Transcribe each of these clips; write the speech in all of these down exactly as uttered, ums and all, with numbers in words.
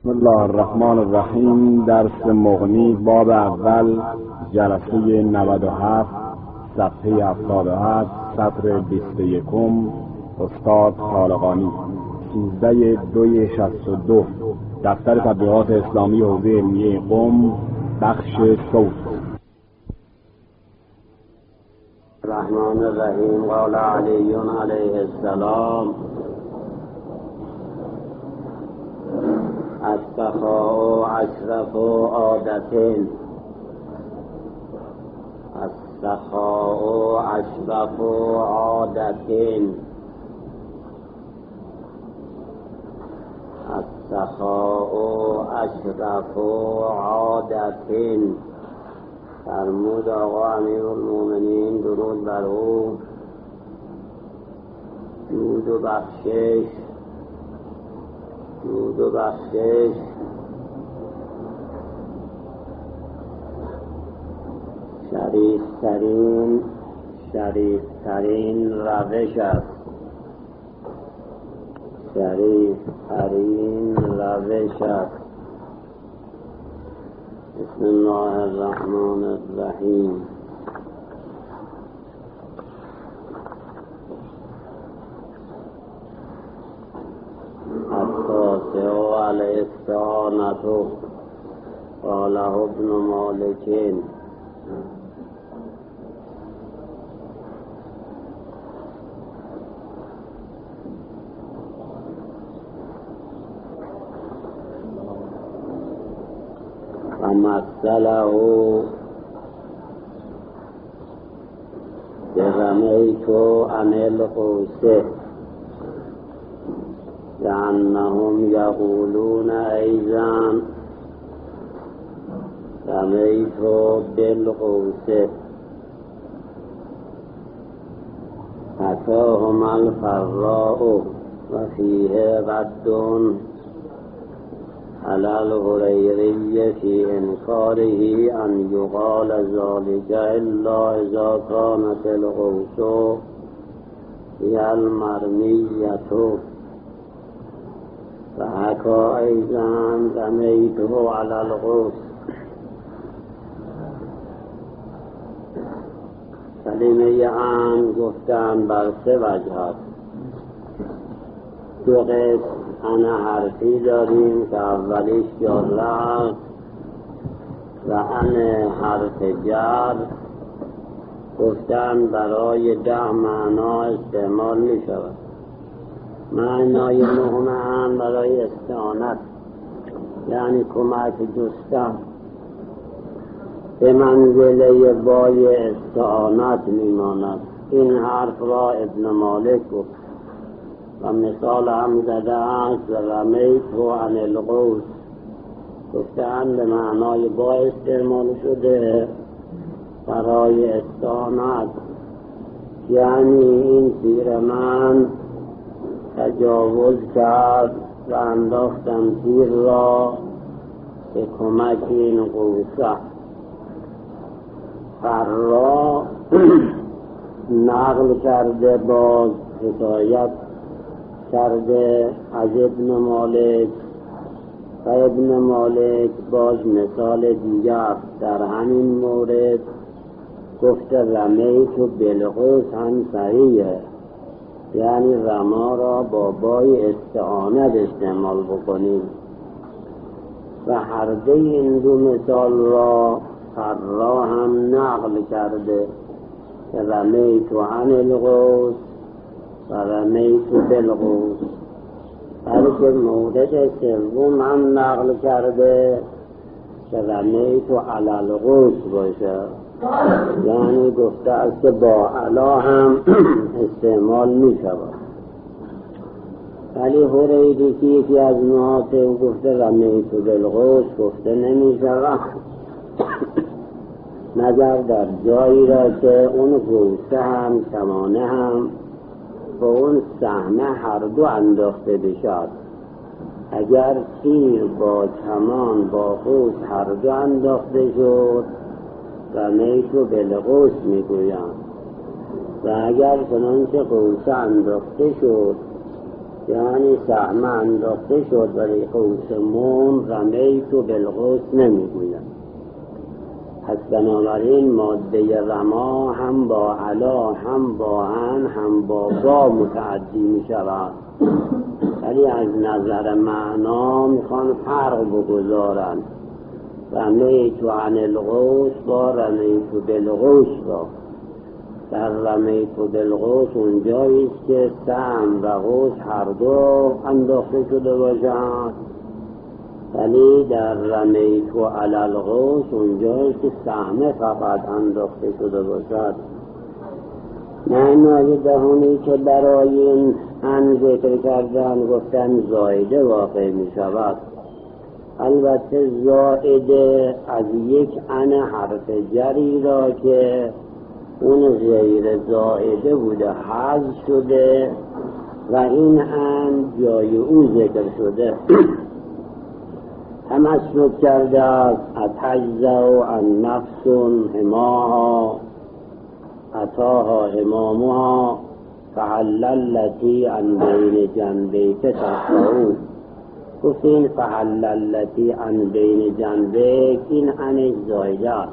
بسم الله الرحمن الرحیم. درس مغنی باب اول جلسه نود و هفت صفحه هفتاد و هفت سطر بیست و یکم استاد خالقانی سیزده دوی شصت و دو دفتر تبلیغات اسلامی حوزه علمیه قم بخش صوت. الرحمن الرحیم. قال علی علیه السلام السخاء اشرف عادة السخاء اشرف عادة السخاء اشرف عادة. فرمود آقا امیرالمومنین درود بر او، جود و بخشش جود و بخشش شریفترین شریفترین روش است شریفترین روش است بسم الله الرحمن الرحیم. التاسع الاستعانة. قاله ابن مالک ومثله برميت عن القوس لأنهم يقولون أيضا رميت بالقوس أتاهما الفراء وفيه رد على الهريري في إنكاره أن يقال ذلك إلا إذا كانت القوس هي المرمية. فحكى أيضا رميته على القوس. کلمه عن گفتن بر سه وجه است. دو قسم انا حرفی داریم که اولیش یا لفظ و ان حرف جر. گفتن برای ده معنا استعمال می شود. معنای نهم ان برای استعانت یعنی کمک جستن به منزله بای استعانت می ماند. این حرف را ابن مالک گفت و مثال هم زده است و رمیت عن القوس. گفتن به معنای با استعمال شده برای استعانت، یعنی این تیر من تجاوز کرد و انداختم تیر را به کمک این قوسه. فرا نقل کرده باز حکایت کرده از ابن مالک و ابن مالک باز مثال دیگر در همین مورد گفته رمیت و بالقوس هم صحیحه، یعنی رما را با بای استعانت استعمال بکنیم. و هر دو این دو مثال را فرا هم نقل کرده که رمیت عن القوس و رمیت بالقوس، بلکه مورد سوم هم نقل کرده که رمیت علی القوس باشه، یعنی گفته است که با علا هم استعمال می شود. ولی هریری که یکی از نهات او گفته رمیت بالقوس گفته نمی شود مگر در جایی را که اون قوسه هم کمانه هم با اون سهمه هر دو انداخته بشد. اگر تیر با کمان با قوس هر دو انداخته شد رمیتو بالقوس میگویند، و اگر چنانچه قوسه انداخته شد یعنی سهم انداخته شد ولی قوس من رمیت و بالقوس نمیگوید. پس بنابراین ماده رما هم با علا هم با ان هم با با متعدی می شود، ولی از نظر معنا میخوان فرق بگذارن. رمیت عن القوس با رمیت بالقوس را. در رمیت بالقوس اونجاییست که سهم و قوس هر دو انداخته شده باشند، ولی در رمیت علی القوس اونجاییست که سهم فقط انداخته شده باشد. معنای دهمی که برای این ان ذکر کردن گفتن زائده واقع می شود. البته زائده از یک ان حرف جری را که اون غیر زائده بوده حذف شده و این ان جای او ذکر شده. تمسک کرده است اتجزع عن نفس حماها اتاها حمامها فحل التي عن بین جنبیک تفعو. گفتین فحل التي عن بین جنبیک، این ان زائده است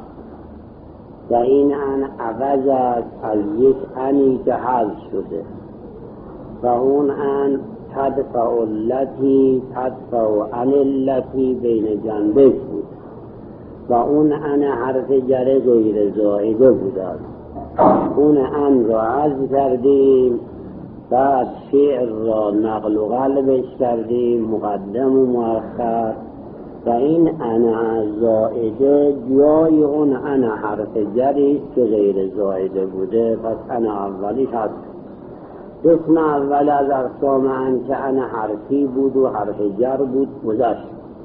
و این ان عوض است از یک انی که حذف شده و اون ان تدفع التي تدفع عن التي بین جنبیک بود و اون ان حرف جر غیر زائده بود است. اون ان را حذف کردیم، بعد شعر را نقل و قلبش کردیم مقدم و مؤخر و این ان زائده جای اون ان حرف جری که غیر زائده بوده، پس ان اولی هست. قسم اول از اقسام ان که ان حرفی بود و حرف جر بود گذشت.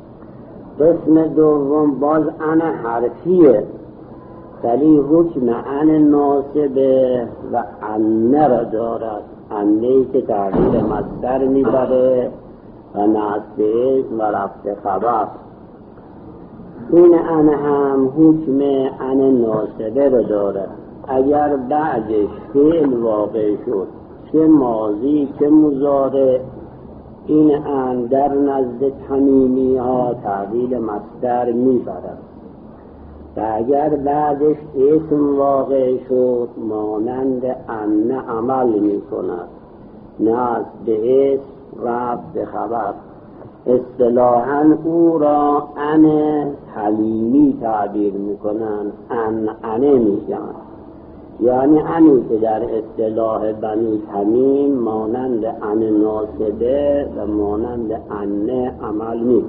قسم دوم باز ان حرفیه ولی حکم ان ناصبه و ان را دارد. انهی که تغییر مصدر میبره و نصب اسم و رفع خبر. این ان هم حکم ان ناصبه را داره. اگر بعدش فعل واقع شد چه ماضی چه مضارع، این ان در نزد تمیمی ها تغییر مصدر میبرد و اگر بعدش اسم واقع شد مانند ان عمل می کند، نصب به اسم رفع به خبر. اصطلاحاً او را ان حلیمی تعبیر می کنند، ان انه می شود. یعنی انی که در اصطلاح بنی تمیم مانند ان ناصبه و مانند ان عمل می.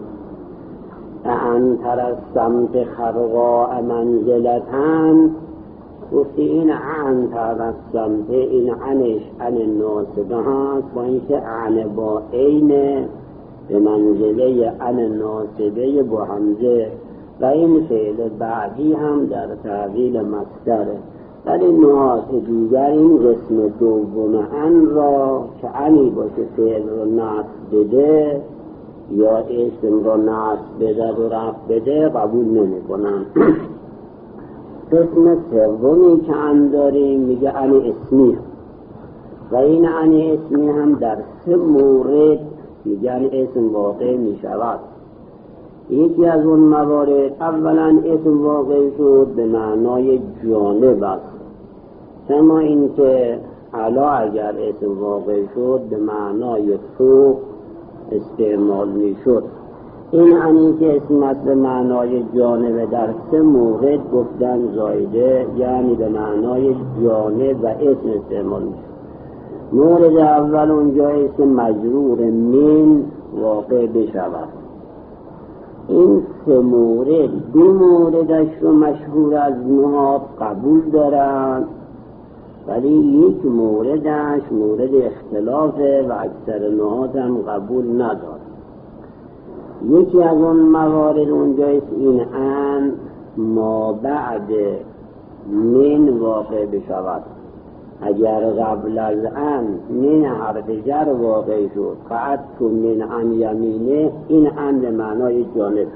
ان ترسمت خرقاء منزلتن، گفتی این ان ترسمت این انش ان ناصبه هست با اینکه ان با عین به منزله ان ناصبه با همزه و این فعل بعدی هم در تعویل مصدره. ولی نوعات دیگر این قسم دوم ان را که انی باشه فعل رو نصب بده یا اسم را نصب بده و رفع بده قبول نمی کنن. قسم سومی که ان داریم میگه ان اسمی و این ان اسمی هم در سه مورد میگن اسم واقع می شود. یکی از اون موارد اولا اسم واقع شد به معنای جانب است، کما این که علا اگر اسم واقع شد به معنای فوق استعمال می شد. این انی که اسمت به معنای جانب در سه مورد گفتن زایده، یعنی به معنای جانب و اسم استعمال می شد. مورد اول اونجا اسم مجرور من واقع بشود. این سه مورد دو موردش رو مشهور از نحات قبول دارن، ولی یک موردش مورد اختلافه و اکثر نحات هم قبول ندارن. یکی از اون موارد اونجایست این ان ما بعد من واقع بشود. اگر قبل از ان من حرف جر واقع شد فقط تو من ان یمینه، این ان به معنای جانب.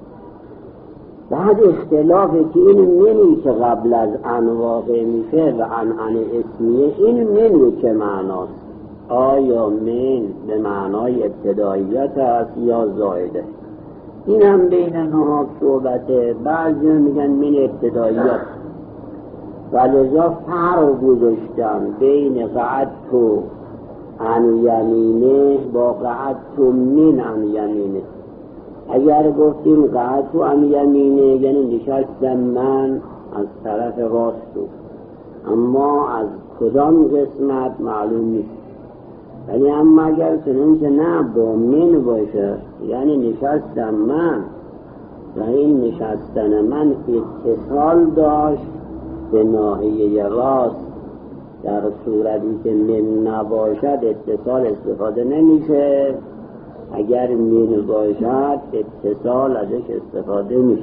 بعد اختلافه که این منی که قبل از ان واقع میشه و ان ان اسمیه، این منی که معناست. آیا من به معنای ابتداییت است یا زائده؟ این هم بین نهاد صحبته. بعضی میگن من ابتداییت، ولذا فرق گذاشتن بین قعدت عن یمینه با قعدت من عن یمینه. اگر گفتیم قعدت عن یمینه یعنی نشستم من از طرف راست، اما از کدام قسمت معلوم نیست. ولی اما اگر چنانچه نه با من باشه یعنی نشستم من و این نشستن من اتصال داشت به ناحیه راست، در صورتی که من نباشد اتصال استفاده نمیشه، اگر من باشد اتصال ازش استفاده میشه.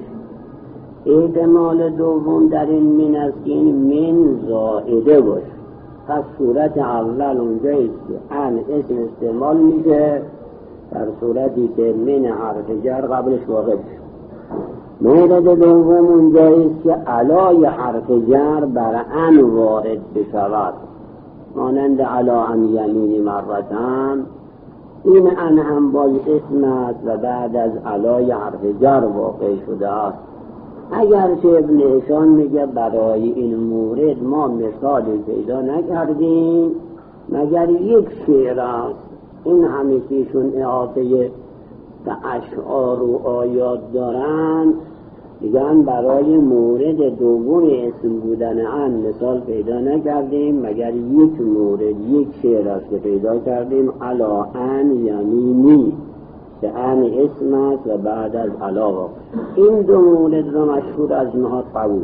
احتمال دوم در این من است که این من زائده باشه. پس صورت اول اونجاییست که ان اسم استعمال میشه، در صورتی که من حرف جر قبلش واقع میشه. مورد دوم اونجاییست که علای حرف جر بر ان وارد بشود، مانند علا ان یمینی مرتن. این ان هم باز اسم است و بعد از علای حرف جر واقع شده است. اگرچه ابن هشام میگه برای این مورد ما مثالی پیدا نکردیم مگر یک شعر است. این همیشون احاطه به اشعار و آیات دارن، میگن برای مورد دوم اسم بودن ان مثال پیدا نکردیم مگر یک مورد، یک شعر است که پیدا کردیم علا ان یمینی که ان اسم است و بعد از علاوه. این دو مورد را مشهور از نهاد قبول.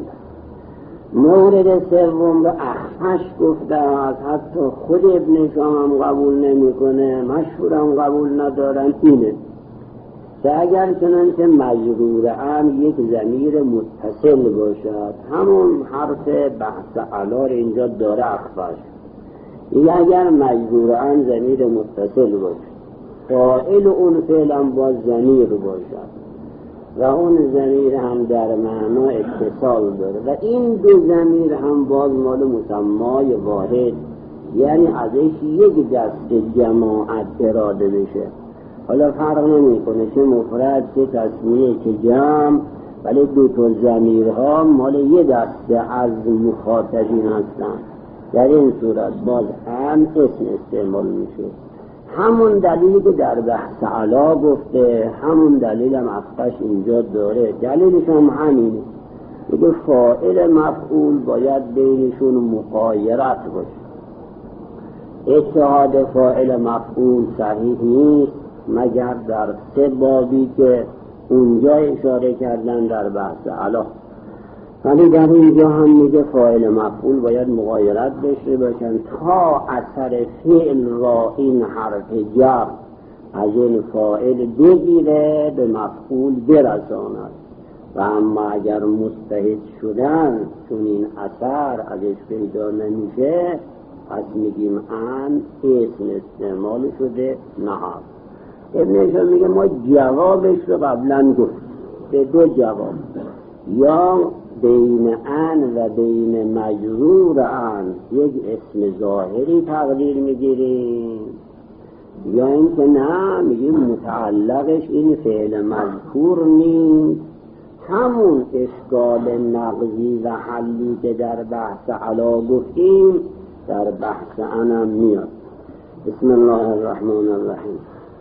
مورد سوم را اخفش گفته است، حتی خود ابن هشام هم قبول نمیکنه، مشهور هم قبول ندارن. اینه که اگر چنانچه مجرور ان یک ضمیر متصل باشد، همون حرف بحث علا اینجا داره اخفش. یا اگر مجرور ان ضمیر متصل باشد، فاعل اون فعل هم باز ضمیر باشد و اون ضمیر هم در معنا اتصال داره و این دو ضمیر هم باز مال مسمای واحد، یعنی ازش یک دست جماعت اراده بشه. حالا فرق نمی کنه چه مفرد چه تسنیه چه جمع، ولی دو تا ضمیرها مال یه دسته از مخاطبین هستن. در این صورت باز هم اسم استعمال میشه. همون دلیلی که در بحث علا گفته، همون دلیل هم افقش اینجا داره. دلیلش هم همینه، میگه فاعل مفعول باید بینشون مغایرت باشه. اتحاد فاعل مفعول صحیح نیست مگر در سه بابی که اونجا اشاره کردن در بحث علا. ولی در اینجا هم میگه فاعل مفعول باید مغایرت بشه باشن تا اثر فعل را این حرف جر از این فاعل بگیره به مفعول برساند. و اما اگر مستحیل شدن چون این اثر ازش پیدا نمیشه، پس میگیم ان اسم استعمال شده نهاد. ابن هشام میگه ما جوابش رو قبلا گفت به دو جواب، یا بین ان و بین مجرور ان یک اسم ظاهری تقدیر میگیریم، یا اینکه نه میگیم متعلقش این فعل مذکور نیست. همون اشکال نقضی و حلی که در بحث علا گفتیم در بحث انم میاد. بسم الله الرحمن الرحیم.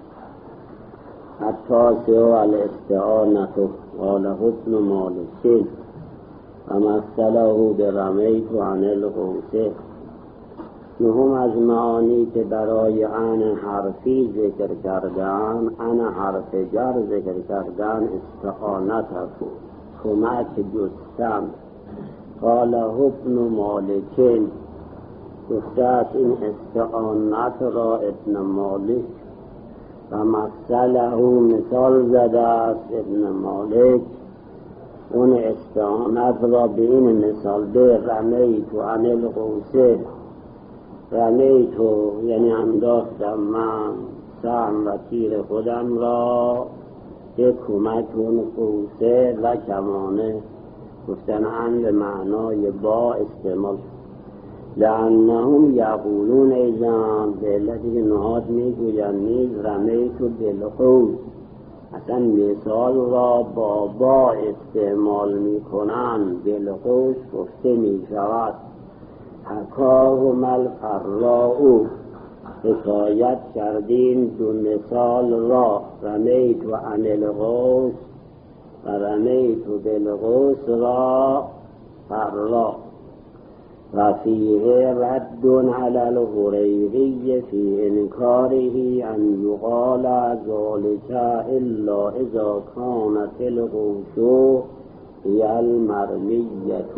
حتی سوى الاستعانة قال حسن مالک و مثله برمیت عن الغوثه. نهم از معانی که برای ان حرفی ذکر کردن، ان حرف جر ذکر کردن استعانت هست، کمک جستن. قال ابن مالک، گفته است این استعانت را ابن مالک و مثله مثال زده است ابن مالک اون استعانت را به این مثال به رمیت و عن الغوثه. رمیت یعنی انداختم من سهم و تیر خودم را به کمک اون غوثه و کمانه. گفتن ان به معنای با استعمال. لأنهم یقولون ایضا، به علتی که نهاد میگویند نیز رمیت بالقوس، اصلا مثال را با با استعمال میکنند. بالقوس گفته میشود. حکاهم الفراء، حکایت کردیم دو مثال را، رمیت و عن القوس و رمیت بالقوس را فرا. و فیه رد علی الغریری فی انکاره ان یقال ذلک الا اذا کانت القوس هی المرمیة.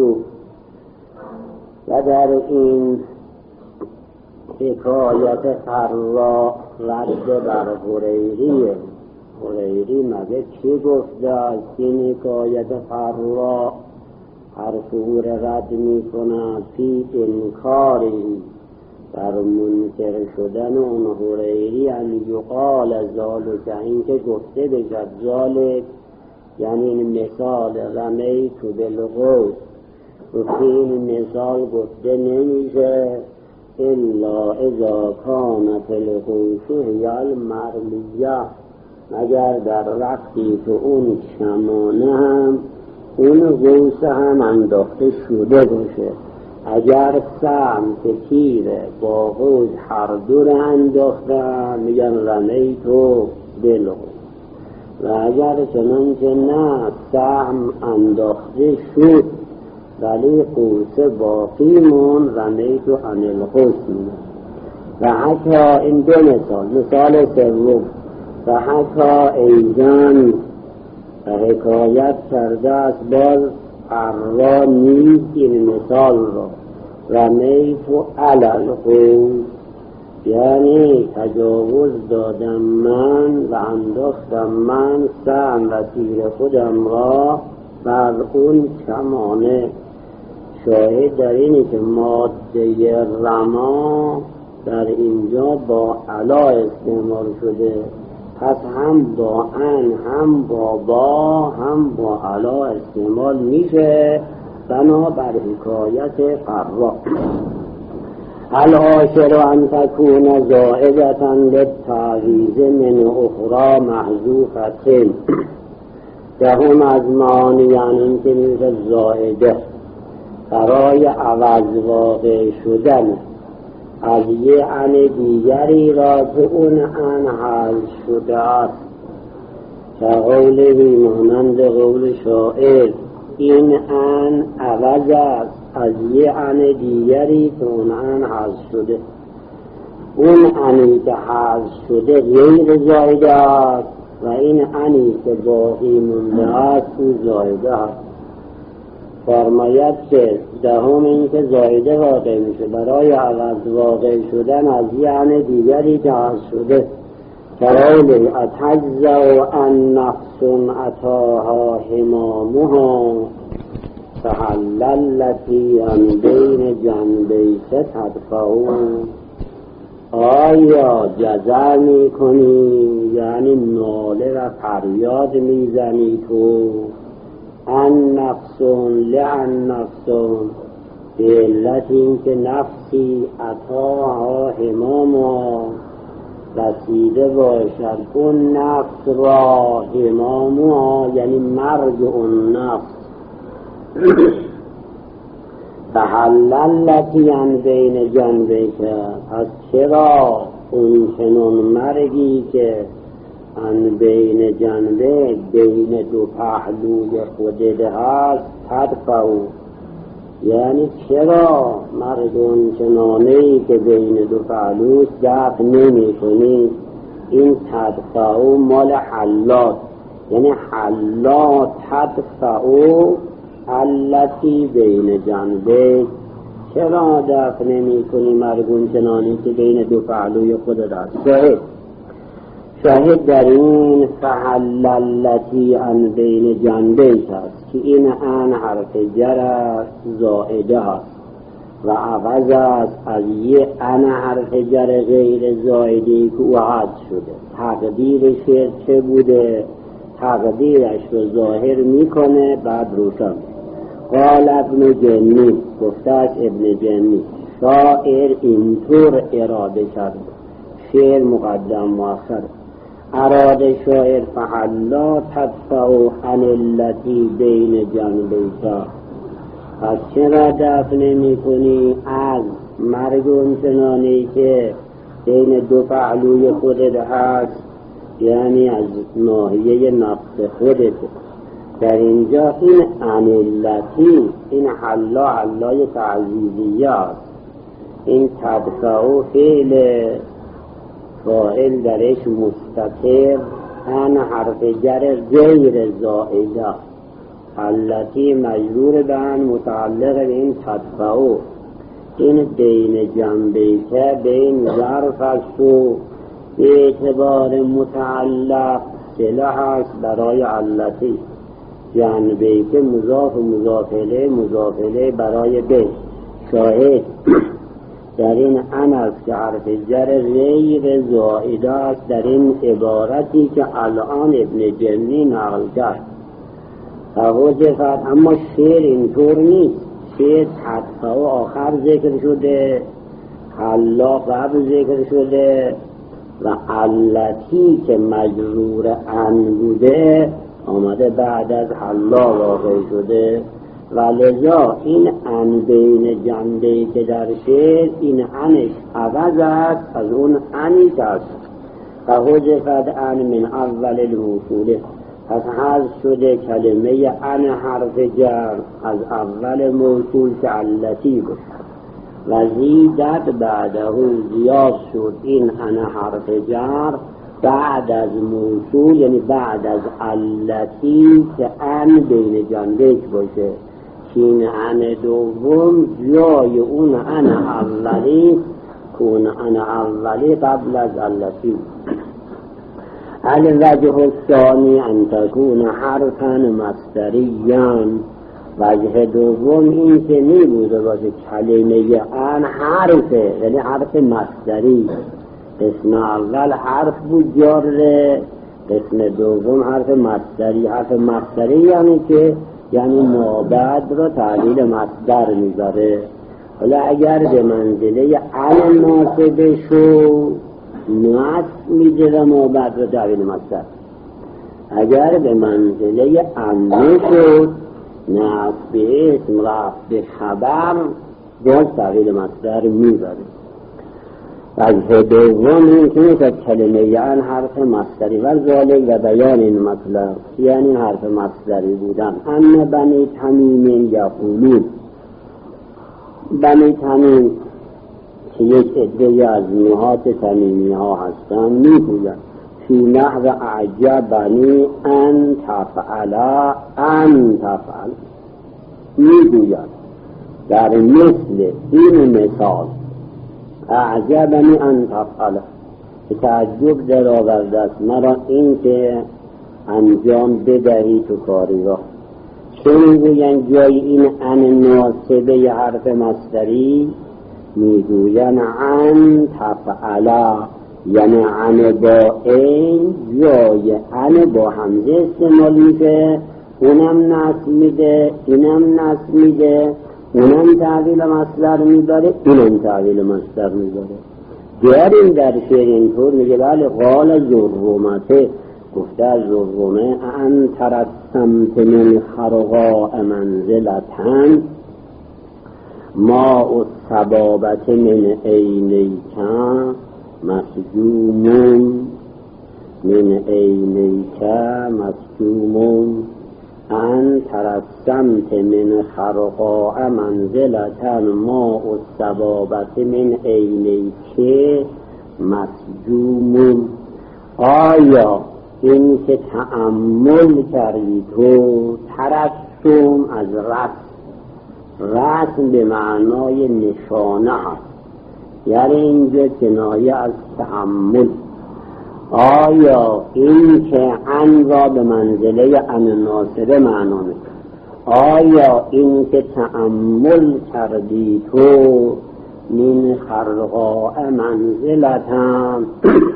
و در این حکایت فرا رد بر غریری، غریری مگه چی گفته است؟ این حکایت فرا حرفور رد می کند فی انکاری، در منکر شدن اون غریری، ان یقال ذالک، این که گفته بشد ذالک یعنی مثال رمیت بالقوس، و این مثال گفته نمیشه الا اذا کانت القوس هی المرمیة، مگر در وقتی که اون کمانه هم اون قوس هم انداخته شده باشه. اگر سهم که تیره با قوس هر دو رو انداختن میگن رمیت بالقوس، و اگر چنانچه نه سهم انداخته شد ولی قوس باقی مون، رمیت عن القوس میگن. و حکا، این دو مثال. مثال سوم، و حکا ایضا، و حکایت کرده است باز فرا نیز این مثال را، رمیت علی القوس، یعنی تجاوز دادم من و انداختم من سهم و تیر خودم را بر اون کمانه. شاهد در اینه که ماده رما در اینجا با علا استعمال شده، پس هم با ان هم با با هم با علا استعمال میشه بنابر حکایت فرا. العاشر ان تکون زائدة للتعویض من اخرى محذوفة. دهم از معنیان این که میشه زائده برای عوض واقع شدن از یه ان دیگری را که اون ان حذف شده است، که قول بیمانند قول شاعر این ان عوض است از یه ان دیگری که اون ان حذف شده. اون انی که حذف شده غیر زائده است و این انی که باقی مونده است او زائده است. فرماید که دهم این که زائده واقع میشه برای عوض واقع شدن از یعنی دیگری که حذف شده، کرایلی اتجزع ان نفس اتاها حمامها فحللتی ان بین جنبیک تدفعون. آیا جزع می کنی یعنی ناله و فریاد می زنی تو ان نفسون لعن نفسون، به علت این که نفسی اتاها حماما رسیده باشد اون نفس را، حماما یعنی مرگ اون نفس. فحللتی ان بین جنبیک، پس چرا اون چنون مرگی که ان بین جنبه بین دو پهلوی خودت هست تدفعو، یعنی چرا مرگ اون چنانهی که بین دو پهلوش دفع نمی کنی؟ این تدفعو مال حلات، یعنی حلات تدفعو التی بین جنبه، چرا دفع نمی کنی مرگ اون چنانهی که بین دو پهلوی خودت هست؟ شاهد شاهد در این فحللتی ان بین جنبیک است که این ان حرف جر است، زائده است و عوض است از یه ان حرف جر غیر زائدی که او عد شده. تقدیرش چه بوده؟ تقدیرش رو ظاهر میکنه بعد روشن. قال ابن جنی، گفته است ابن جنی، شاعر اینطور اراده کرد، شعر مقدم مؤخر. اراد شاعر فحلا تدفع عن التی بین جنبیک، پس چرا دفع نمی کنی از مرگ اون چنانی که بین دو پهلوی خودت هست، یعنی از ناحیه نفس خودت. در اینجا این عن التی، این حلا حلای تعزیزیه است. این تدفع فعل فاعل درش مستتر، ان حرف جر غیر زائده، التی مجرور به ان متعلق به این تدفع. این بین جنبه که بین ظرف است و به اعتبار متعلق صله است برای التی. جنبه که مضاف و مضاف الیه مضاف الیه برای به. شاهد در این ان است که حرف جر غیر زائده است در این عبارتی که الان ابن جنی نقل کرد. فوجفت، اما شعر اینطور نیست. شعر تدفع و آخر ذکر شده، حلا قبل ذکر شده و التی که مجرور ان بوده آمده بعد از حلا واقع شده. و لذا این ان بین جنبه که در شعر، این انش عوض است از اون انی که است. فحذفت ان من اول الموصوله، پس حذف شده کلمه ان حرف جر از اول موصول که التی بود. و زیدت بعده زیاد شد این ان حرف جر بعد از موصول، یعنی بعد از التی که ان بین جنبه باشه. این ان دوم جای اون ان اولی، کون ان اولی قبل از التی. الوجه الثانی ان تکون حرفا مصدریان، وجه دوم این که می بوده باشه کلمه ان حرفه، یعنی حرف مصدری. قسم اول حرف بود جاره، قسم دوم حرف مصدری. حرف مصدری یعنی که یعنی مابعد را تعلیل مصدر میذاره. حالا اگر به منزله ان ناسبه شو نصب میده و مابعد را تعلیل مصدر، اگر به منزله ان شد نصب به اسم رفع به خبر باز تعلیل مصدر میذاره. وجه دوم این که میشد کلمه ان حرف مصدری و ذالک و بیان این مطلب، یعنی حرف مصدری بودن. ان بنی تمیم یقولون، بنی تمیم که یک عده از نهات تمیمی ها هستن میگویند فی نحو اعجبنی ان تفعل ان تفعل، میگویند در مثل این مثال اعجبنی ان تفعل، که تعجب در آورده است مرا این که انجام بدهی تو کاری را. چون میگوین جای این ان ناسبه ی حرف مصدری میگوین ان تفعل، یعنی ان با این جای ان با همزه استعمال میشه، اونم نصب میده اینم نصب میده، اونم تعویل مصدر میداره اینم تعویل مصدر میداره. دیاریم در شعر اینطور میگه بله قال زرمته، گفته از زرمه ان ترسمت من خرقاء منزلتن ما الصبابت من عینیک مسجوم من عینیک مسجوم ان ترسمت من خرقاء منزلتن ما الصبابت من عینیک مسجوم. آیا این که تأمل کردی تو، ترسم از رسم، رسم به معنای نشانه هست، یعنی اینجا کنایه از تأمل. آیا این که ان را به منزله ان ناصبه معنا میکنه، آیا این که تأمل کردی تو من خرقاء منزلتم،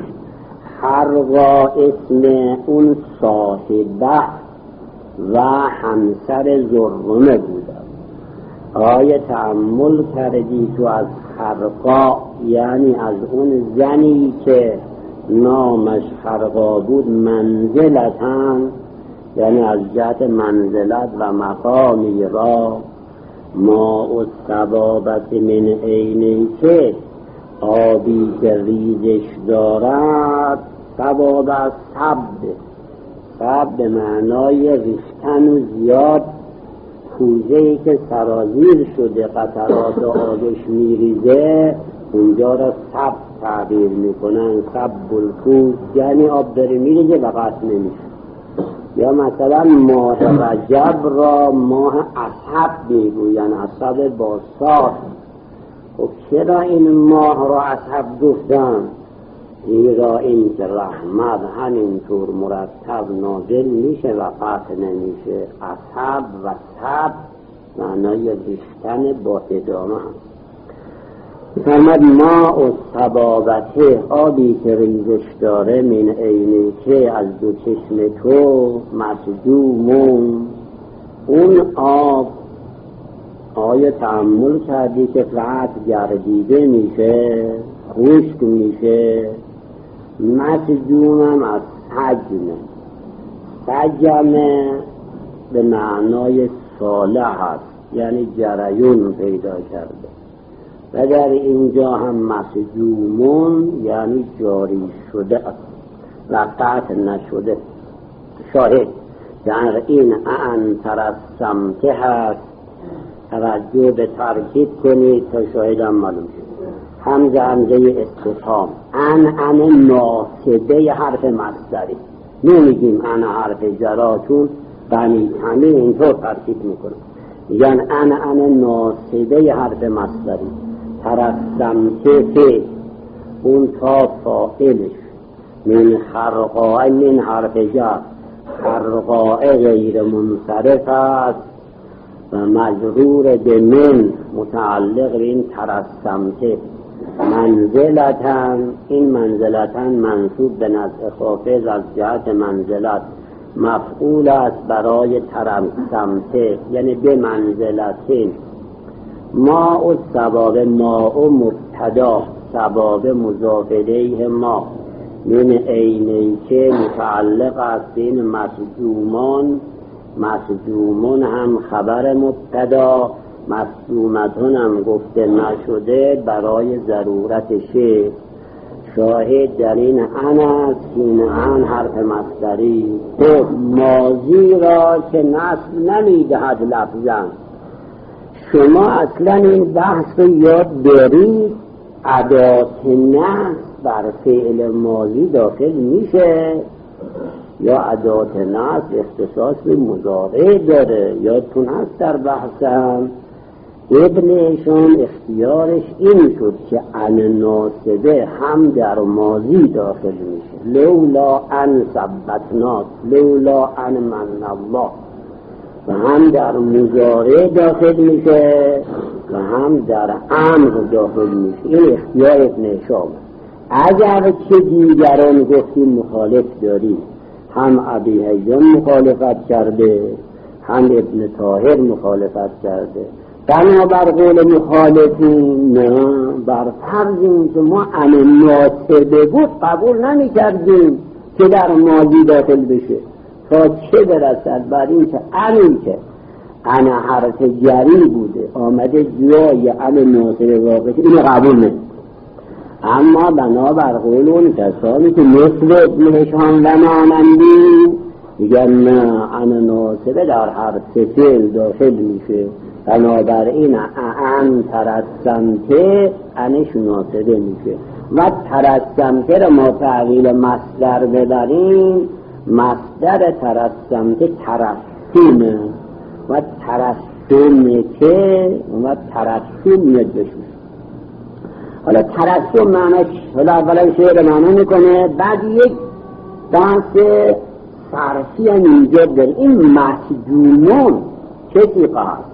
خرقاء اسم اون صاحبه و همسر زرمه بوده، آیا تأمل کردی تو از خرقا یعنی از اون زنی که نامش خرقا بود، منزلتن یعنی از جهت منزلت و مقامی را، ماء الصبابت من عینی که آبی که ریزش دارد، صباب از صب، صب به معنای ریختن و زیاد، کوزه‌ای که سرازیر شده قطرات آبش میریزه اونجا را صب تعبیر میکنن. صب الکوز یعنی آب داره میریزه و قطع نمیشه. یا مثلا ماه رجب را ماه اصحب میگوین، اصحب با صاد. خب چرا این ماه را اصحب گفتن؟ ایرا این که رحمت همینطور مرتب نازل میشه و قطع نمیشه. اصحب و صب معنای ریختن با ادامه هست. فرمد ما الصبابته، آبی که ریزش داره، من عینی که از دو چشم تو، مسجومون، اون آب آیا تأمل کردی که فقط گردیده میشه، خشک میشه؟ مسجومم از سجمه، سجمه به معنای صالح هست یعنی جریان پیدا کرده، و در اینجا هم مسجومون یعنی جاری شده است و قطع نشده. شاهد در این انتر از سمته هست، توجه به ترکیب کنید تا شاهد هم معلوم شد. همزه همزه استفهام، ان ان ناصبه حرف مصدری، نمیگیم ان حرف جرا، چون بنی تمیم اینطور ترکیب میکنه، میگن ان ان ناصبه حرف مصدری. ترسمته که اون تا فاعلش، من خرقاء من حرف جر، خرقاء غیر منصرف است و مجرور به من، متعلق به این ترسمته. منزلتن، این منزلتن منصوب به نزع خافض از جهت منزلت، مفعول است برای ترسمته یعنی به منزلتین. ما و سباب ما و مبتدا، سباب مضاف الیه ما، من عینی که متعلق است این مسجومان. مسجومون هم خبر مبتدا، مسجومتون هم گفته نشده برای ضرورتشه. شاهد در این ان است، این ان حرف مصدری. خب ماضی را که نصب نمیدهد لفظا، شما اصلا این بحث رو یاد دارید، ادات نصب بر فعل ماضی داخل میشه یا ادات نصب اختصاص به مضارع داره؟ یادتون هست در بحثم ابنشون اختیارش این شد که ان ناصبه هم در ماضی داخل میشه، لولا ان ثبتناک، لولا ان من الله، و هم در مضارع داخل میشه و هم در امر داخل میشه. این اختیار ابن شام. اگر که دیگران گفتیم مخالف داریم، هم ابی حیان مخالفت کرده، هم ابن طاهر مخالفت کرده. بنابر قول مخالفین نه، بر فرض این که ما ان ناصبه بود قبول نمی کردیم که در ماضی داخل بشه، تا چه برسد بر این که ان که ان حرف جری بوده آمده جای ان ناصبه واقع، اینو قبول نمی. اما بنابر قول اون کسانی که مثل ابن هشام و مانندی میگن نه، ان ناصبه در هر سه فعل داخل میشه، بنابراین ان ترسمته انش ناصبه میشه. و ترسمته را ما تعویل مصدر ببریم، مصدر ترسمته ترسمه و ترسمه که و ترسم میاد بشون. حالا ترسم معنی حالا اولا شعر معنی میکنه، بعد یک بحث صرفی هم اینجا داره. این مسجونون چه سیقه هست؟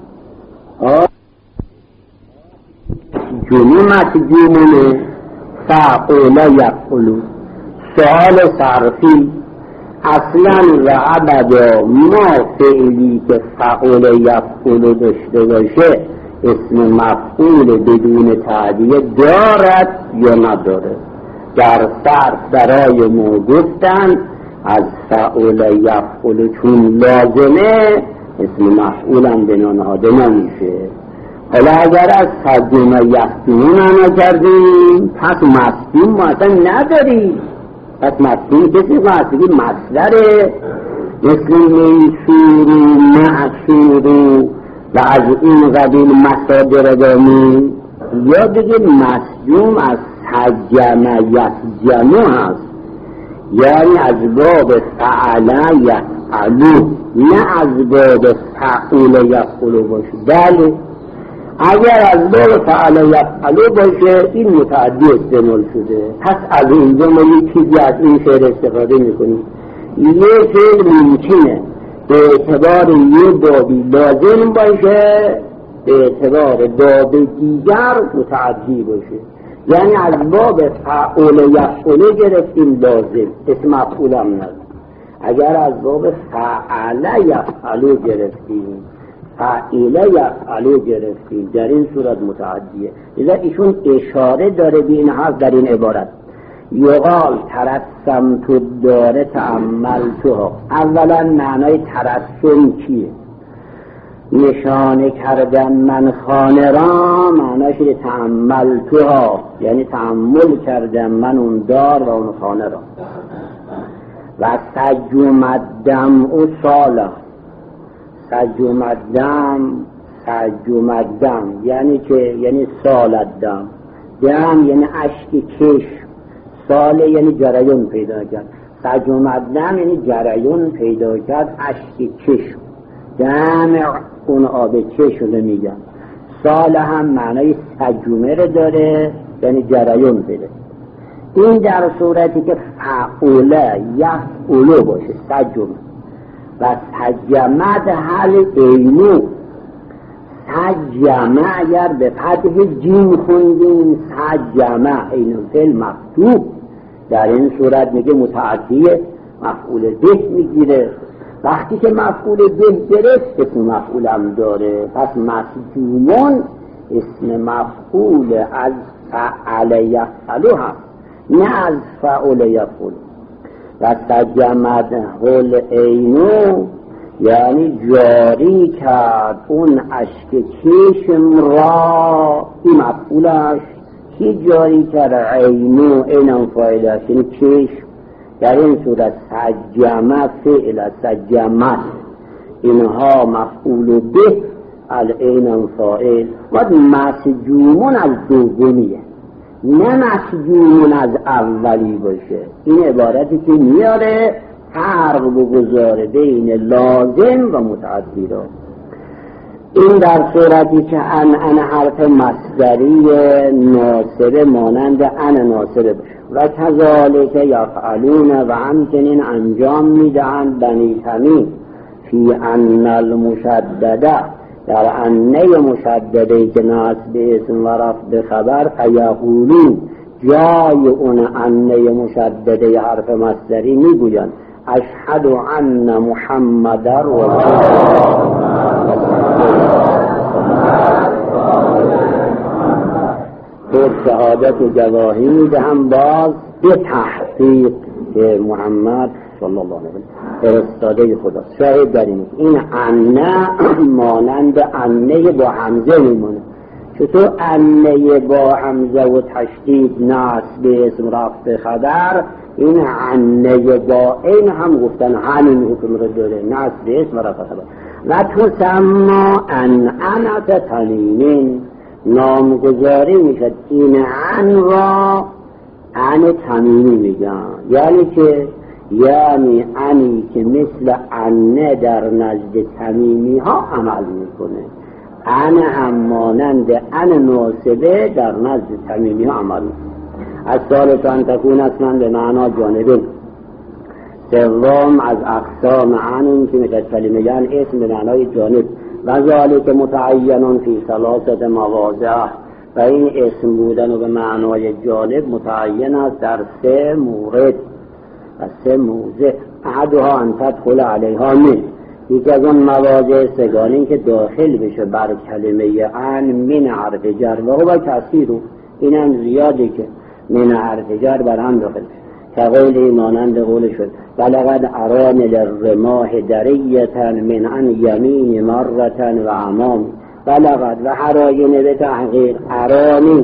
مسجونون مسجونونه فعوله یفعلو، سؤال صرفی. اصلا و ابدا ما فعلی که فعوله یفعلو داشته باشه اسم مفعول بدون تعدیه دارد یا نداره. در صرف برای ما گفتن از فعول یفعل چون لازمه اسم مفعول هم بنا نهاده نمیشه. حالا اگر از ترجمه یفعلون معنا کردیم پس مفعول ما اصلا نداریم. پس مفعول کسی مفعول مصدره مثل میسور و معصور و از این قبیل مصادر داریم، یا دیگه مسجوم از سجمه یسجمه هست، یعنی از باب فعله یفعلو نه از باب فعول یفعلو باشه. بله اگر از باب فعله یفعلو باشه این متعدی استعمال شده. پس از اینجا ما یک چیزی از این شعر استفاده میکنیم. یه فعل ممکنه به اعتبار یه بابی لازم باشه، به اعتبار باب دیگر متعدی باشه. یعنی از باب فعول یفعل گرفتیم لازم، اسم مفعول هم نداره. اگر از باب فعل یفعلو گرفتیم، فعیله یفعلو گرفتیم، در این صورت متعدیه. لذا ایشون اشاره داره به این حرف در این عبارت. یقال ترسم تو داره تأمل توها. اولا معنای ترسم چیه؟ نشانه کردن من خانه را معناش تأمل توها، یعنی تأمل کردن من اون دار و اون خانه را. و سجومدم او ساله، سجومدم سجومدم یعنی که یعنی سالدم، دم یعنی اشک چشم، ساله یعنی جریان پیدا کرد. سجومدم یعنی جریان پیدا کرد اشک چشم، دم اون آب چشم رو میگن. ساله هم معنای سجومه رو داره یعنی جریان پیدا. این در صورتی که فعوله یفعلو باشه سجومه. و سجمد حل اینو، سجمه اگر به فتح جیم خوندیم سجمه اینو فعل مفتوح، در این صورت میگه متعدی مفعول به میگیره. وقتی که مفعول به گرفت اسم مفعول هم داره، پس مسجومون اسم مفعول از فعل یفعلو هست نه از فعل یفعلو. و سجمد هل اینو یعنی جاری کرد اون اشک چشم را، این مفعولش کی جاری کرد؟ عینو، اینم فاعلش یعنی چشم. در این صورت سجمه فعل سجمت اینها مفعول به، العینم فاعل. باید مسجومون از دومیه نه مسجومون از اولی باشه. این عبارتی که میاره فرق بگذاره بین لازم و متعدی را. این در صورتی که ان ان حرف مصدری ناصبه مانند ان ناصبه باشه. و کذالک یفعلون و همچنین انجام میدهند بنی تمیم فی ان المشدده، در انه مشدده که ناصب اسم و رفع به خبر، فیقولون جای اون انه مشدده حرف مصدری میگویند اشهد ان محمد رسول الله. خود شهادت و گواهی میدهم باز به تحقیق که محمد صلی الله علیه و فرستاده خدا. شاهد در این این انه مانند انه با حمزه میمونه. چطور انه با حمزه و تشدید نصب اسم رفع خبر، این انه با این هم گفتن همین حکم رو داره، نصب اسم رفع خبر. و تو سما ان انت تنینین، نامگذاری میشد این ان را ان تمیمی میگن، یعنی که یعنی انی که مثل انه در نزد تمیمی ها عمل میکنه، ان هم مانند ان ناصبه در نزد تمیمی ها عمل میکنه. از سالتان تکون اصلا به معنا جانبه. سوم از اقسام عنون که میشه کلمه یعنی اسم به معنای جانب. و ذالک متعینون فی ثلاثه مواضع، و این اسم بودن و به معنای جانب متعین است در سه مورد و سه موضع. احدها ان تدخل علیها من، یکی از اون مواضع سگانی که داخل بشه بر کلمه ان من حرف جر و هو کثیر، این هم زیاده که من حرف جر بر هم داخل بشه. که قول مانند قول شد بلغد ارامل الرماح دریتا من عن یمین مرتا و امام. بلغد و حراینه به تحقیق ارامی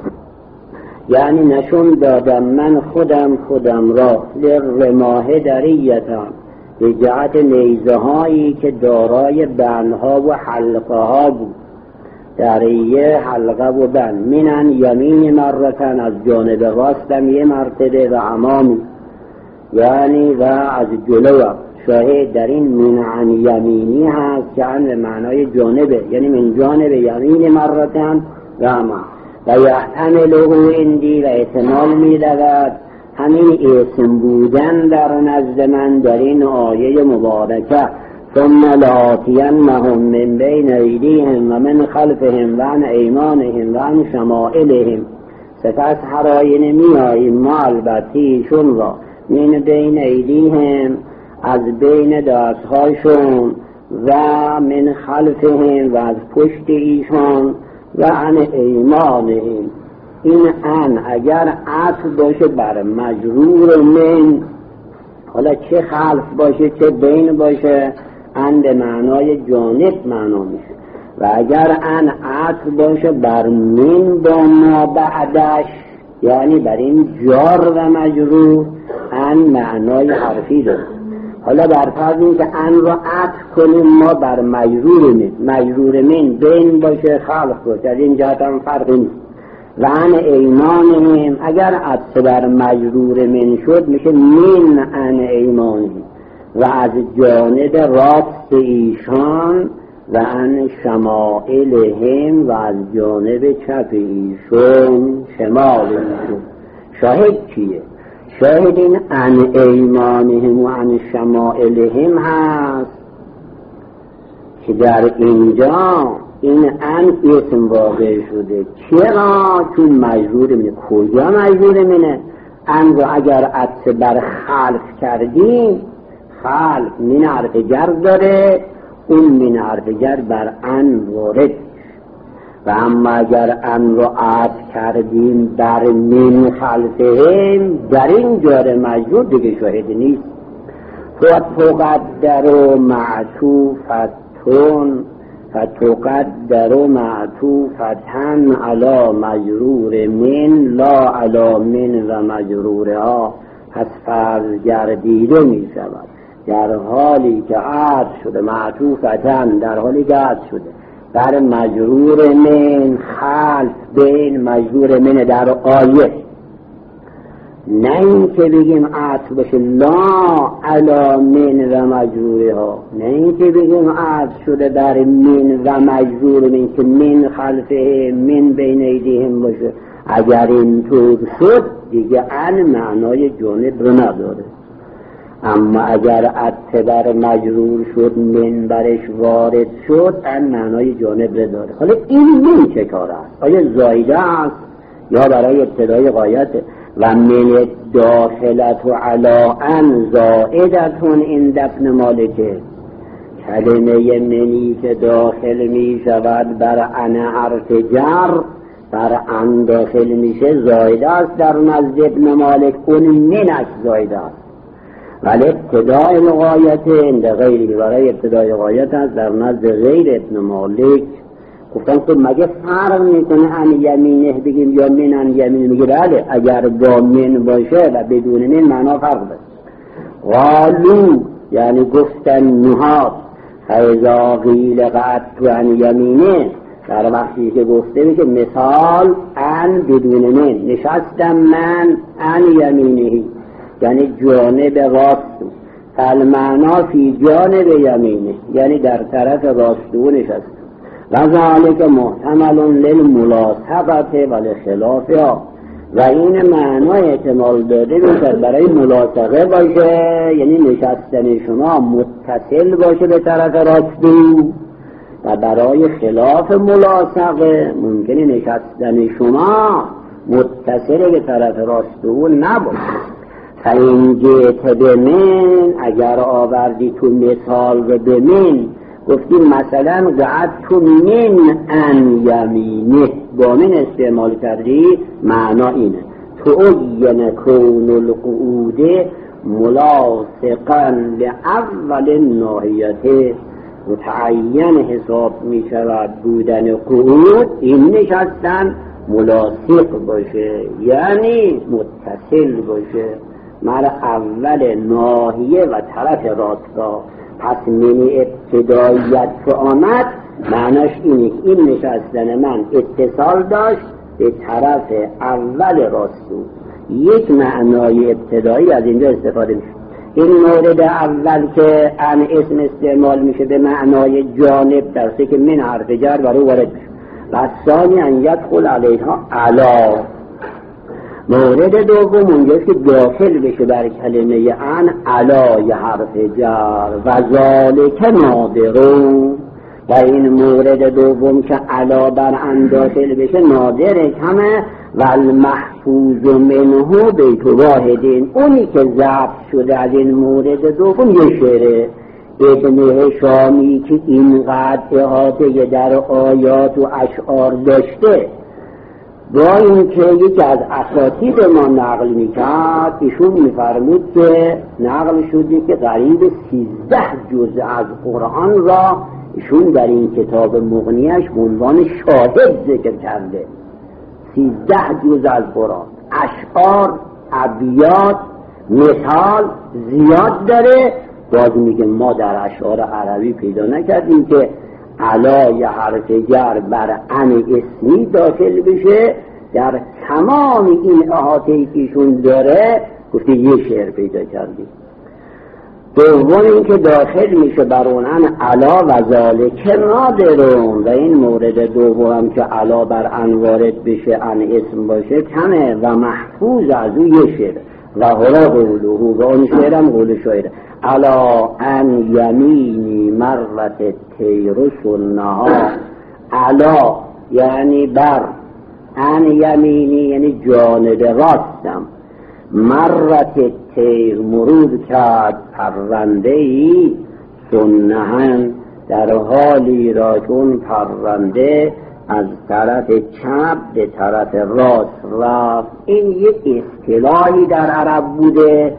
یعنی نشون دادم من خودم خودم را للرماح دریتا به جهت نیزه هایی که دارای بنها و حلقه ها بود. دریه حلقه و بن. منن یمین مرتن از جانب راستم یه مرتبه و امامی یعنی و از جلو. شاهد در این منعن یمینی هست که ان معنای جانبه یعنی من جانب یمین مرتن و امام. و یحتمله اندی و احتمال می دود همین اسم بودن در نزد من در این آیه مبارکه ثم لآتینهم من بین ایدیهم و من خلفهم و عن ایمانهم و عن شمائلهم. سپس هراینه می آییم ما البته ایشون را من بین ایدیهم از بین دستهایشون و من خلفهم و از پشت ایشون و عن ایمانهم. این ان اگر عطف باشه بر مجرور من، حالا چه خلف باشه چه بین باشه، ان به معنای جانب معنا میشه. و اگر ان عطف باشه بر من با ما بعدش یعنی بر این جار و مجرور، ان معنای حرفی داره. حالا بر فرض این که ان رو عطف کنیم ما بر مجرور من، مجرور من بین باشه خلف باشه، از این جهت هم فرقی نیست. و عن ایمانهم اگر عطف بر مجرور من شد میشه من عن ایمانهم و از جانب راست ایشان و عن شمائلهم و از جانب چپ ایشون شمال ایشون. شاهد چیه؟ شاهد این عن ایمانهم و عن شمائلهم هست که در اینجا این ان اسم واقع شده. چرا؟ چون مجرور منه. کجا مجرور منه؟ ان رو اگر عطف بر خلف کردیم، خلف من حرف جر داره، اون من حرف جر بر ان وارد. و اما اگر ان رو عطف کردیم بر من خلفهم، در این جار مجرور دیگه شاهد نیست. فتقدر معطوفتون فتقدر معطوفتن علی مجرور من لا علی من و مجرورها. پس فرض گردیده می شود در حالی که عطف شده، معطوفتن در حالی که عطف شده بر مجرور من خلف بین مجرور من در آیه، نه این که بگیم عطف باشه لا علی من و مجرورها، نه این که بگیم عطف شده بر من و مجرور من که من خلفه من بین ایدیهم باشه. اگر اینطور شد دیگه ان معنای جانب رو نداره. اما اگر عطف بر مجرور شد من برش وارد شد ان معنای جانب رو داره. حالا این من چه کار است؟ آیا زایده است یا برای ابتدای غایته؟ و من داخلت و علا ان زائدتون این دفن مالکه. کلمه منی که داخل می شود بر ان حرف جر، بر ان داخل میشه زایده است در نزد ابن مالک، اون منش زایده است. ولی ابتدای غایت عند غیری، برای ابتدای غایت است در نزد غیر ابن مالک. گفتن که مگه فرق میکنه ان یمینه بگیم یا من ان یمینه؟ میگه بله اگر با من باشه و بدون من معنا فرق داره. قالو یعنی گفتن نهاد فاذا قیل قعدت عن یمینه، در وقتی که گفته میشه مثال ان بدون من، نشستم من ان یمینه یعنی جانب راست، فالمعنا فی جانب یمینه یعنی در طرف راست او نشست. و ذالک محتمل للملاصقه و لخلافها، و این معنا احتمال داده میشه برای ملاصقه باشه یعنی نشستن شما متصل باشه به طرف راست، و برای خلاف ملاصقه ممکنه نشستن شما متصل به طرف راست او نباشه. فین جیت به من، اگر آوردی تو مثال رو به من، گفتی مثلا قعد تو من ان یمینه، با من استعمال کردی، معنا اینه تعین کون القعود ملاصقا لاول ناحیته، متعین حساب می شود بودن قعود این نشستن ملاصق باشه، یعنی متصل باشه مر اول ناحیه و طرف راستا. پس من ابتداییت که آمد معناش اینه که این نشستن من اتصال داشت به طرف اول راستو. یک معنای ابتدایی از اینجا استفاده میشه. این مورد اول که ان اسم استعمال میشه به معنای جانب، درسته که من حرف جر برای وارد میشه. و ثانی ان یدخل علیها علا. مورد دوم اونجاست که داخل بشه بر کلمه ان علای حرف جر و ذالک نادرون. و این مورد دوم که علا بر ان داخل بشه نادره کمه. و المحفوظ منه بیت واحدین، اونی که ضبط شده از این مورد دوم یه شعره ابن هشامی که اینقدر احاطه در آیات و اشعار داشته، با اینکه یکی از اساتید ما نقل میکرد، ایشون میفرمود که نقل شده که قریب سیزده جزء از قرآن را ایشون در این کتاب مغنیش به عنوان شاهد ذکر کرده. سیزده جزء از قرآن، اشعار، ابیات، مثال زیاد داره. باز میگه ما در اشعار عربی پیدا نکردیم که علای حرف جر بر ان اسمی داخل بشه. در تمام این احاطه‌ای که ایشون داره گفته یه شعر پیدا کردیم. دوم این که داخل میشه بر اون ان علا و ذالک نادرون، و این مورد دوم که علا بر ان وارد بشه ان اسم باشه کمه و محفوظ از او یه شعر و هلا قوله، و اون شعرم قول شاعره علا ان یمینی مرت تیر سنها. علا یعنی بر، ان یمینی یعنی جانب راستم، مرت تیر مرور کرد پرونده‌ای، سنهن در حالی را چون پرونده از طرف چپ به طرف راست رفت. این یک اصطلاحی در عرب بوده،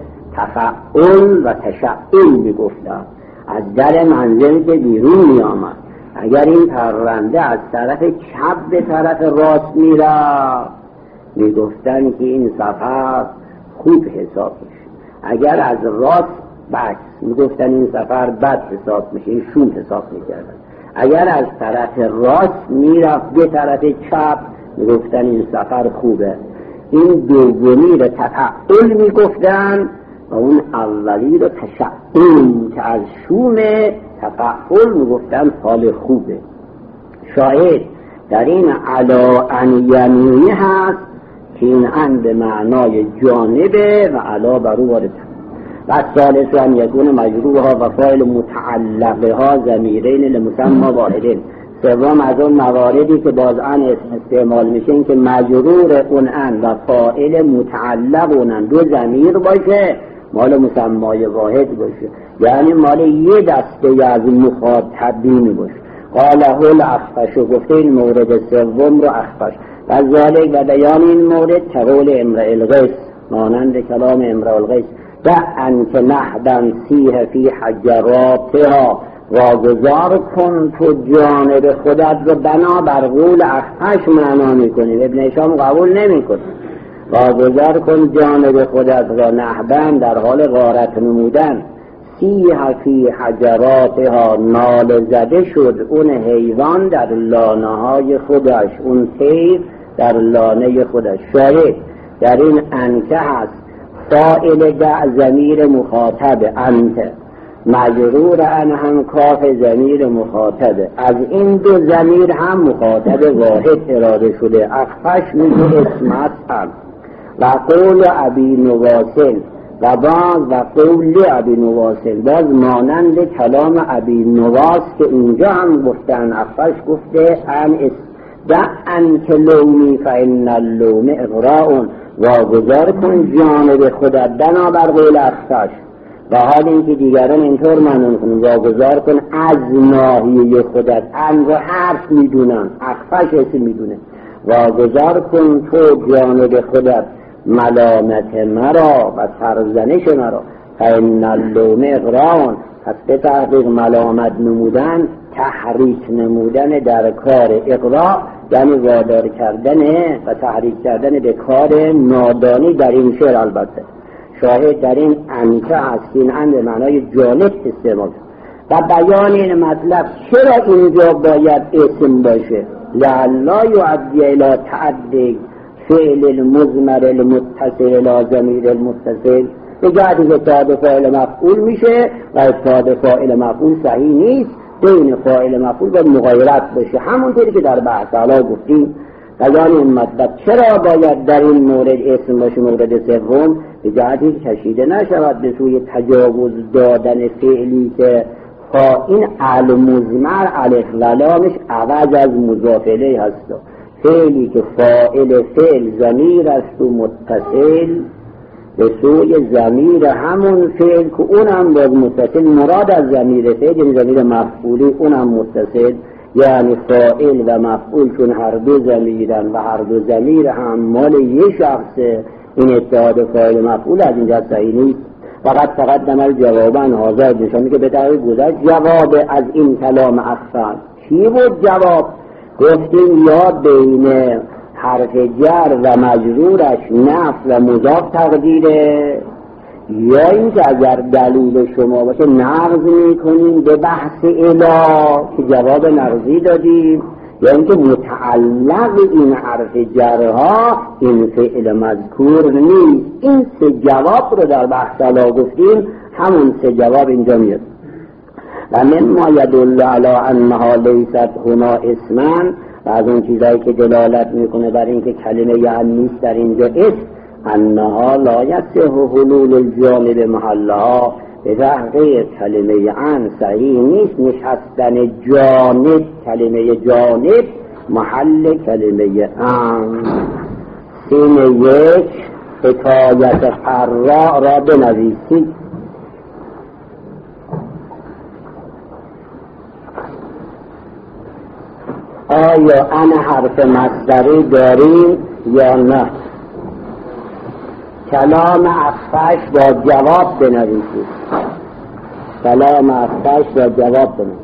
تفعل و تشعل میگفتن. از در منزل که بیرون می آمد، اگر این پرونده از طرف چپ به طرف راست میرفت میگفتن که این سفر خوب حساب میشه، اگر از راست بکس میگفتن این سفر بد حساب میشه، این شوم حساب میکردن. اگر از طرف راست میرفت به طرف چپ میگفتن این سفر خوبه. این دومی رو تفعل میگفتن و اون اولی رو تشعل که از شوم تفعل میگفتن حال خوبه. شاید در این علا ان یمینی هست که این ان به معنای جانبه و علا برو وارد. و ثالث ان یکون مجروحها و فاعل متعلقها ضمیرین لمسمى واحدین. سوم از اون مواردی که باز ان اسم استعمال میشه این که مجرور اون ان و فاعل متعلق اون دو ضمیر باشه، مال مسمای واحد باشه، یعنی مال یه دسته از مخاطبین باشه. قاله الاخفش، گفته این مورد سوم رو اخفش. و ذالک و بیان این مورد تقول امرئ القیس، مانند کلام امرئ القیس، دعن که نهدن سیح فی حجراتها، واگذار کن تو جانب خودت رو بنا بر قول اخفش معنا میکنیم. ابن هشام قبول نمیکنه. واگذار کن جانب خودت را نهدن در حال غارت نمودن، سیح فی حجراتها، نال زده شد اون حیوان در لانه های خودش، اون طیر در لانه خودش. شاید در این انکه هست فاعل دع ضمیر مخاطب انت، مجرور ان هم کاف ضمیر مخاطب، از این دو ضمیر هم مخاطب واحد اراده شده. اخفش میگه اسمت هم و قول ابی نواصل و باز و قول ابی نواصل، باز مانند کلام ابی نواس که اینجا هم گفتن. اخفش گفته ان دع عنک لومی فان اللوم اغراء، واگذار کن جانب خودت بنابر قول اخفش، و حال اینکه دیگران اینطور ممنون کنن، واگذار کن از ناحیه خودت. ان رو حرف میدونن، اخفش اسم میدونه. واگذار کن تو جانب خودت ملامت مرا و سرزنش مرا. فان اللوم اغراء، پس به تحقیق ملامت نمودن تحریک نمودن در کار اغراء، یعنی وادار کردن و تحریک کردن به کار نادانی. در این شعر البته شاهد در این انکه هست، این ان به معنای جالب استعمال و بیان این مطلب چرا اینجا باید اسم باشه. لعلا یعدی الی تعدی فعل المضمر المتصل الی ضمیر المتصل، به جهتی که اتحاد فاعل مفعول میشه و اتحاد فاعل مفعول صحیح نیست، بین فاعل مفعول و مغایرت باشه، همونطوری که در بحث حالا گفتیم. بیان این مطلب چرا باید در این مورد اسم باشه، مورد سوم، به جهتی کشیده نشود به سوی تجاوز دادن فعلی که با این المضمر الف و لامش عوض از مضاف الیه هست. فعلی که فاعل فعل ضمیر است و متصل به سوی ضمیر همون فعل که اونم باز متصل، مراد از ضمیر فعل یعنی ضمیر مفعولی، اونم متصل، یعنی فاعل و مفعول چون هر دو ضمیرن و هر دو ضمیر هم مال یه شخصه، این اتحاد فاعل مفعول از اینجا صحیح نیست. فقط تقدم الجوابا حاضر نشان میگه به طریق گذشت جواب از این کلام اخفر. چی بود جواب؟ گفتیم یا بین حرف جر و مجرورش نفس و مضاف تقدیره، یا اینکه اگر دلیل شما باشه نقض میکنیم به بحث اله که جواب نقضی دادیم، یا اینکه متعلق این حرف جرها این فعل مذکور نیست. این سه جواب رو در بحث اله گفتیم، همون سه جواب اینجا میاد. و مما یدل علی انها لیست هنا اسما، و از اون چیزایی که دلالت میکنه بر اینکه کلمه یعن نیست در اینجا اسم، انها لا یصح حلول الجانب محلها، به تحقیق کلمه یعن صحیح نیست نشستن جانب، کلمه جانب محل کلمه ان. سین یک حکایت قراء را بنویسید. آیا ان حرف مصدری داریم یا نه؟ کلام اخفش با جواب بنویسید. کلام اخفش با جواب بنویسید.